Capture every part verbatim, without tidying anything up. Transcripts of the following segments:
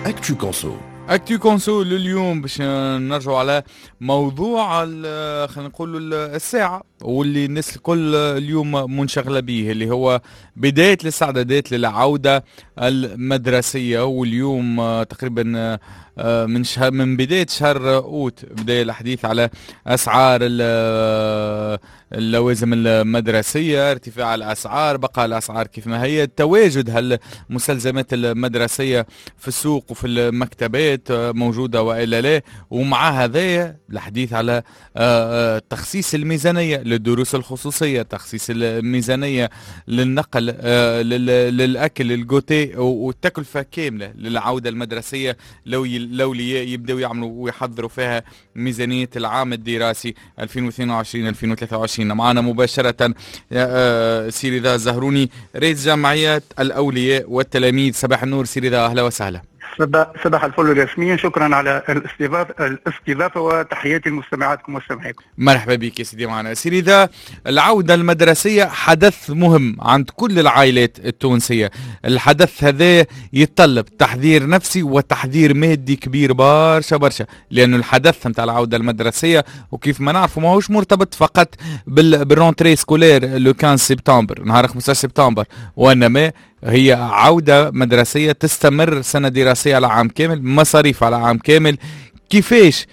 أكتو كونسو. اكتو كونسو لليوم باش نرجعوا على موضوع خلينا نقول الساعة واللي الناس الكل اليوم منشغلة به، اللي هو بداية الاستعدادات للعودة المدرسية. واليوم تقريبا من شهر من بداية شهر أوت بداية الحديث على أسعار اللوازم المدرسية، ارتفاع الأسعار، بقى الأسعار كيف ما هي، تواجد هالمستلزمات المدرسية في السوق وفي المكتبات موجودة وإلا لا. ومع هذا الحديث على تخصيص الميزانية للدروس الخصوصية، تخصيص الميزانية للنقل للأكل الجوتي والتكلفة كاملة للعودة المدرسية لو لو يبدأوا يعملوا ويحضروا فيها ميزانية العام الدراسي ألفين واثنين وعشرين ألفين وثلاثة وعشرين. معنا مباشرة سي رضا الزهروني رئيس جمعية الأولياء والتلاميذ. صباح النور سي رضا، أهلا وسهلا. صباح الفل ياسمين، شكرا على الاستضافة وتحياتي لمستمعاتكم ومستمعيكم. مرحبا بك يا سيدي. معنا سي رضا، العودة المدرسية حدث مهم عند كل العائلات التونسية. الحدث هذا يتطلب تحضير نفسي وتحضير مادي كبير برشا برشا، لأنه الحدث نتاع العودة المدرسية وكيف ما نعرفوا ماهوش مرتبط فقط بالرونتري سكولير لو خمسة سبتمبر، نهار خمسة عشر سبتمبر، وإنما هي عودة مدرسية تستمر سنة دراسية على عام كامل، مصاريف على عام كامل. كيفاش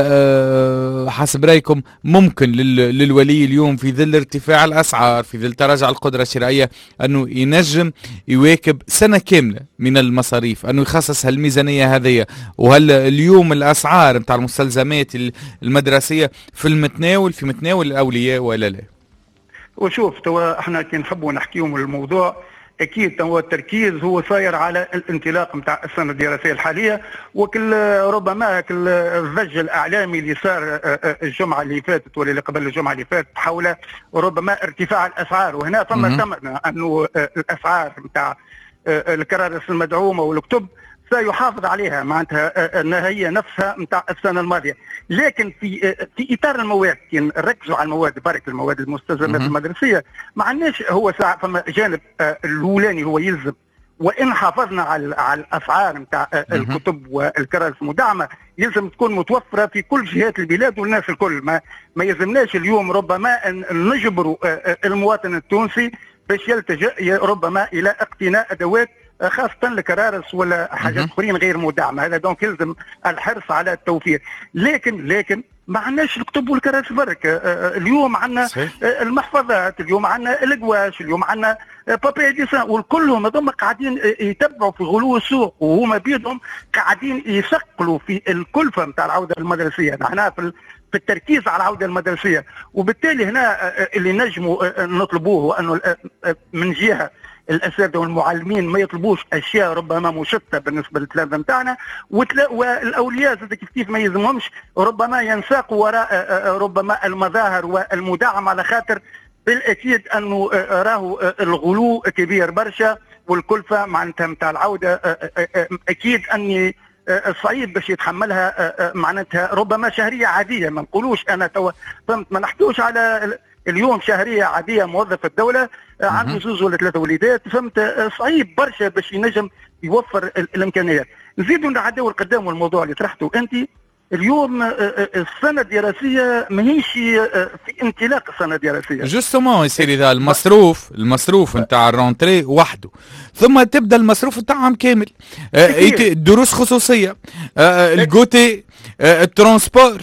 أه حسب رأيكم ممكن للولي اليوم في ظل ارتفاع الأسعار، في ظل تراجع القدرة الشرائية، أنه ينجم يواكب سنة كاملة من المصاريف، أنه يخصص هالميزانية هذه؟ وهل اليوم الأسعار متاع المستلزمات المدرسية في المتناول في متناول الأولياء ولا لا؟ وشوف توا احنا كي نحبوا نحكيهم الموضوع، اكيد هو التركيز هو صاير على الانطلاق نتاع السنه الدراسيه الحاليه، وكل ربما كل الضج الاعلامي اللي صار الجمعه اللي فاتت ولا اللي قبل الجمعه اللي فاتت حول ربما ارتفاع الاسعار. وهنا ثم ثمن انه الاسعار نتاع الكرارس المدعومه والكتب سيحافظ عليها، معناتها انها هي نفسها نتاع السنه الماضيه. لكن في في اطار المواد كي نركزوا على المواد برك المواد المستلزمات المدرسيه، ما عندناش هو ساعه فما جانب الاولاني هو يلزم، وان حافظنا على على الاسعار نتاع الكتب والكرارس المدعمه يلزم تكون متوفره في كل جهات البلاد والناس الكل. ما ما يلزمناش اليوم ربما نجبروا المواطن التونسي باش يلتجئ ربما الى اقتناء ادوات خاصة الكرارس ولا حاجات أخرين غير مدعمة. هذا دونك يلزم الحرص على التوفير. لكن لكن ما عندناش الكتب والكرارس برك. اليوم عندنا المحفظات، اليوم عندنا القواش، اليوم عندنا بابي ديسان، والكلهم هذوما قاعدين يتبعوا في غلو السوق، وهما بيدهم قاعدين يثقلوا في الكلفة نتاع العودة المدرسية. نحن في في التركيز على العودة المدرسية، وبالتالي هنا اللي نجموا نطلبوه وأنه من جهة الاساتذه والمعلمين ما يطلبوش اشياء ربما مشتته بالنسبه للتلامذه نتاعنا، والاولياء كيف كيف ما يلزمهمش ربما ينساقوا وراء ربما المظاهر والمداعمه، على خاطر بالاكيد انه راهو الغلو كبير برشا والكلفه معناتها نتاع العوده اكيد اني صعيب باش يتحملها معناتها ربما شهريه عاديه. ما نقولوش انا توا فهمت، ما نحكيوش على اليوم شهريه عاديه موظف الدوله عنده زوج ولا ثلاثه وليدات، فهمت، صعيب برشا باش ينجم يوفر الامكانيات. نزيدوا نعداو القدام والموضوع اللي طرحته انت اليوم. السنه الدراسيه ماهيش في انطلاق السنه الدراسيه جوستومون يصير اذا المصروف المصروف نتاع الرونتري وحده، ثم تبدا المصروف نتاع عام كامل، دروس خصوصيه، الجوتي، الترونسبور،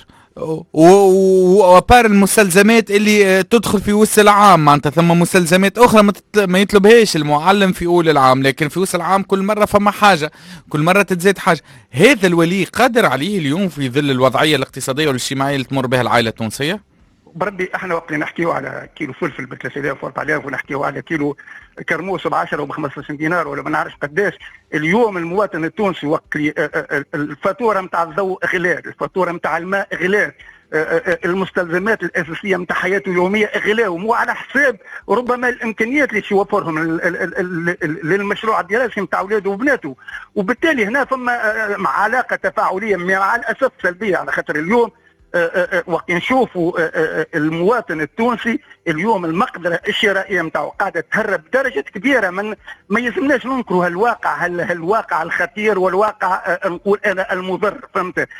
وابار المستلزمات اللي تدخل في وسط العام. معناتها ثم مستلزمات اخرى ما يطلبهاش المعلم في اول العام، لكن في وسط العام كل مره فما حاجه، كل مره تتزاد حاجه. هذا الولي قادر عليه اليوم في ظل الوضعيه الاقتصاديه والاجتماعيه اللي تمر بها العائله التونسيه؟ بربي احنا وقت اللي نحكيو على كيلو فلفل ب ثلاثة آلاف و أربعة آلاف، ونحكيو على كيلو كرموس ب عشرة وب خمسة دينار ولا ما نعرفش قداش، اليوم المواطن التونسي وقت الفاتوره نتاع الضوء غلاء، الفاتوره نتاع الماء غلاء، المستلزمات الاساسيه نتاع حياته اليوميه غلاء، ومو على حساب ربما الامكانيات اللي يوفرهم للمشروع الدراسي نتاع اولاده وبناته. وبالتالي هنا فما علاقه تفاعليه مع الاسف سلبيه، على خاطر اليوم وقت نشوفوا المواطن التونسي اليوم المقدره الشرائيه نتاعو قاعده تهرب بدرجه كبيره. من ما يلزمناش ننكروا هالواقع هالواقع الخطير والواقع نقول انا المضر، فهمت؟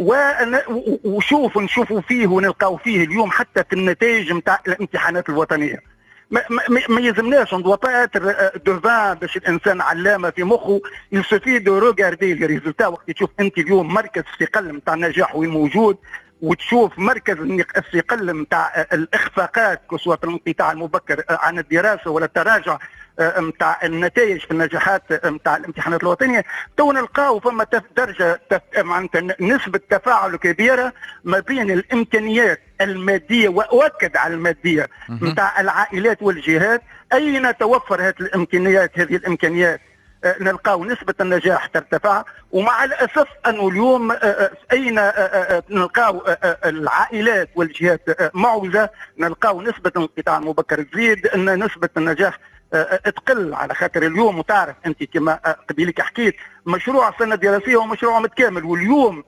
وشوف نشوفوا فيه ونلقاو فيه اليوم حتى في النتائج نتاع الامتحانات الوطنيه. ما, ما, ما يلزمناش ندوا با دوفان باش الانسان علامه في مخه، يسوفي دو روغاردي لي ريزولتا. وقت تشوف انت اليوم مركز الثقل نتاع النجاح وين موجود، وتشوف مركز الثقل نتاع الاخفاقات كسوة الانقطاع المبكر عن الدراسه ولا التراجع نتاع النتائج في النجاحات نتاع الامتحانات الوطنيه، تو نلقاو فما درجه معناتها نسبه تفاعل كبيره ما بين الامكانيات الماديه، واؤكد على الماديه نتاع العائلات والجهات. اين توفر هذه الامكانيات هذه الامكانيات نلقاو نسبة النجاح ترتفع. ومع الأسف أنه اليوم أين نلقاو العائلات والجهات معوزة، نلقاو نسبة الانقطاع المبكر تزيد، أن نسبة النجاح تقل. على خاطر اليوم وتعرف أنت كما قبيلك حكيت مشروع السنة الدراسية هو مشروع متكامل، واليوم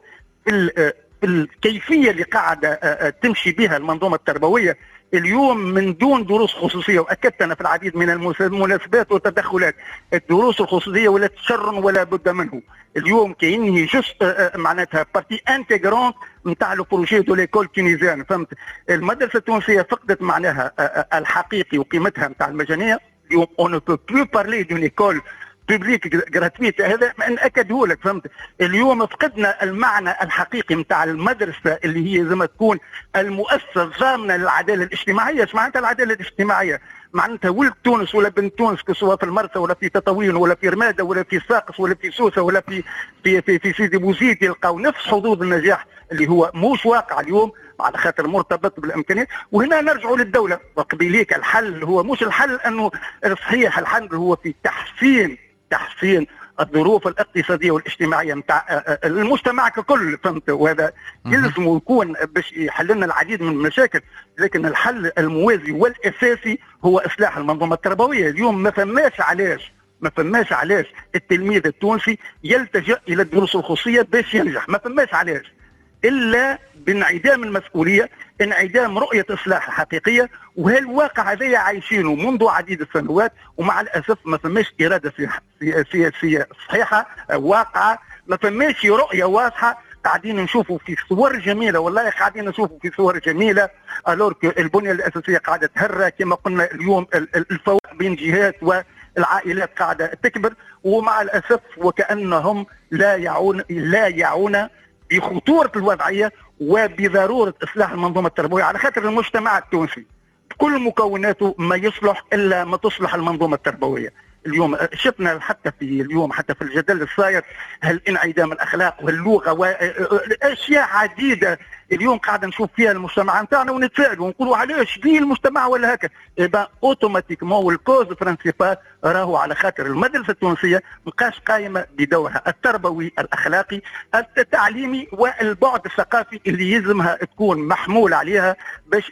الكيفية اللي قاعدة تمشي بها المنظومة التربوية اليوم من دون دروس خصوصيه، واكدت انا في العديد من المناسبات والتدخلات الدروس الخصوصيه ولا تشرن ولا بد منه. اليوم كاينه جزء معناتها بارتي انتيغرون نتاع لو بروجي دو ليكول تونيزيان، فهمت؟ المدرسه التونسيه فقدت معناها الحقيقي وقيمتها نتاع المجانيه. اليوم اون نو بو بلو بارلي دون ايكول بوبليك جراتويت، هذا ما ناكده لك، فهمت؟ اليوم فقدنا المعنى الحقيقي نتاع المدرسه اللي هي زي ما تكون المؤسسه الضامنه للعداله الاجتماعيه. ايش معناتها العداله الاجتماعيه؟ معناتها ولد تونس ولا بنت تونس سواء في المرسى ولا في تطاوين ولا في رماده ولا في ساقس ولا في سوسه ولا في في في, في سيدي بوزيد يلقاو نفس حظوظ النجاح اللي هو موش واقع اليوم على خاطر مرتبط بالامكانيات. وهنا نرجعوا للدوله وقبيليك. الحل هو مش الحل انه صحيح، الحل هو في تحسين تحسين الظروف الاقتصاديه والاجتماعيه نتاع المجتمع ككل، فهمت؟ وهذا يلزم يكون باش يحل لنا العديد من المشاكل، لكن الحل الموازي والاساسي هو اصلاح المنظومه التربويه. اليوم ما فماش علاش ما فماش علاش التلميذ التونسي يلتجئ الى الدروس الخصوصيه باش ينجح، ما فماش علاش الا بانعدام المسؤوليه، انعدام رؤيه اصلاح حقيقيه. وهالواقع هذايا عايشينه منذ عديد السنوات، ومع الاسف ما فماش اراده سياسيه صحيحه واقعه، ما فماش رؤيه واضحه. قاعدين نشوفوا في صور جميله، والله قاعدين نشوفوا في صور جميله الور البنيه الاساسيه قاعده تهرى كما قلنا. اليوم الفوارق بين جهات والعائلات قاعده تكبر، ومع الاسف وكانهم لا يعون لا يعون بخطورة الوضعية وبضرورة إصلاح المنظومة التربوية، على خاطر المجتمع التونسي بكل مكوناته ما يصلح إلا ما تصلح المنظومة التربوية. اليوم شفنا حتى في اليوم حتى في الجدل الصاير هالانعدام الأخلاق واللغة وأشياء عديدة اليوم قاعد نشوف فيها المجتمع نتاعنا ونتساءل ونقولوا علاش بيه المجتمع ولا هكا. إذا اوتوماتيكمون والكوز برانسيبال راهو على خاطر المدرسه التونسيه مابقاش قايمه بدورها التربوي الاخلاقي التعليمي والبعد الثقافي اللي يلزمها تكون محمول عليها باش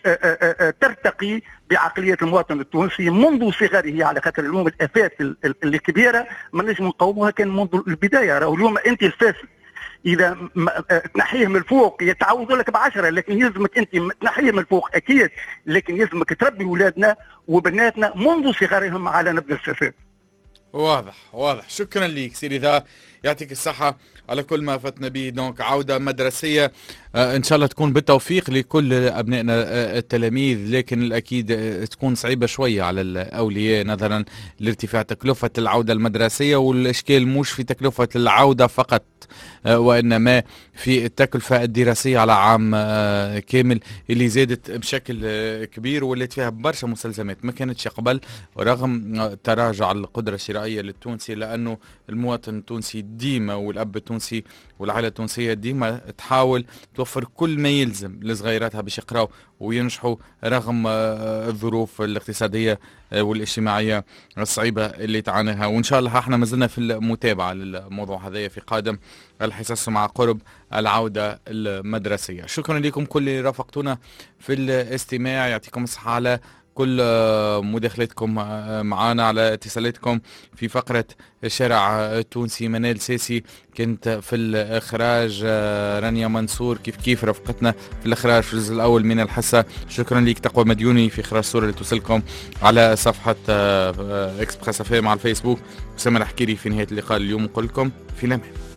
ترتقي بعقليه المواطن التونسي منذ صغره، على خاطر اليوم الافات الكبيره ما نجم نقاوموها كان منذ البدايه. راهو اليوم انت الفاسد اذا تنحيه من الفوق يتعوضوا لك بعشره، لكن يلزمك انت تنحيه من الفوق اكيد، لكن يلزمك تربي اولادنا وبناتنا منذ صغرهم على نبذ الفساد. واضح واضح. شكرا لك سيدي، ذا يعطيك الصحة على كل ما فتنا به. دونك عودة مدرسية آه إن شاء الله تكون بالتوفيق لكل أبنائنا آه التلاميذ، لكن الأكيد آه تكون صعيبة شوية على الأولياء نظرا لارتفاع تكلفة العودة المدرسية، والإشكال مش في تكلفة العودة فقط آه وإنما في التكلفة الدراسية على عام آه كامل اللي زادت بشكل آه كبير، واللي فيها برشا مستلزمات ما كانتش قبل، رغم آه تراجع القدرة الشرائية للتونسي، لأنه المواطن التونسي ديما والأب التونسي والعائلة التونسية ديما تحاول توفر كل ما يلزم لصغيراتها باش يقراوا وينجحوا رغم الظروف الاقتصادية والاجتماعية الصعيبة اللي تعانيها. وإن شاء الله احنا مازلنا في المتابعة للموضوع هذا في قادم الحصص مع قرب العودة المدرسية. شكرا لكم كل اللي رافقتونا في الاستماع، يعطيكم الصحة على كل مداخلتكم معنا، على اتصالاتكم في فقرة الشارع التونسي. منال ساسي كنت في الإخراج، رانيا منصور كيف كيف رفقتنا في الإخراج في الجزء الأول من الحصة. شكرا لك تقوى مديوني في إخراج الصورة اللي توصلكم على صفحة إكسبريس اف ام على الفيسبوك. أسامة الحكيري في نهاية اللقاء اليوم نقول لكم في الأمان.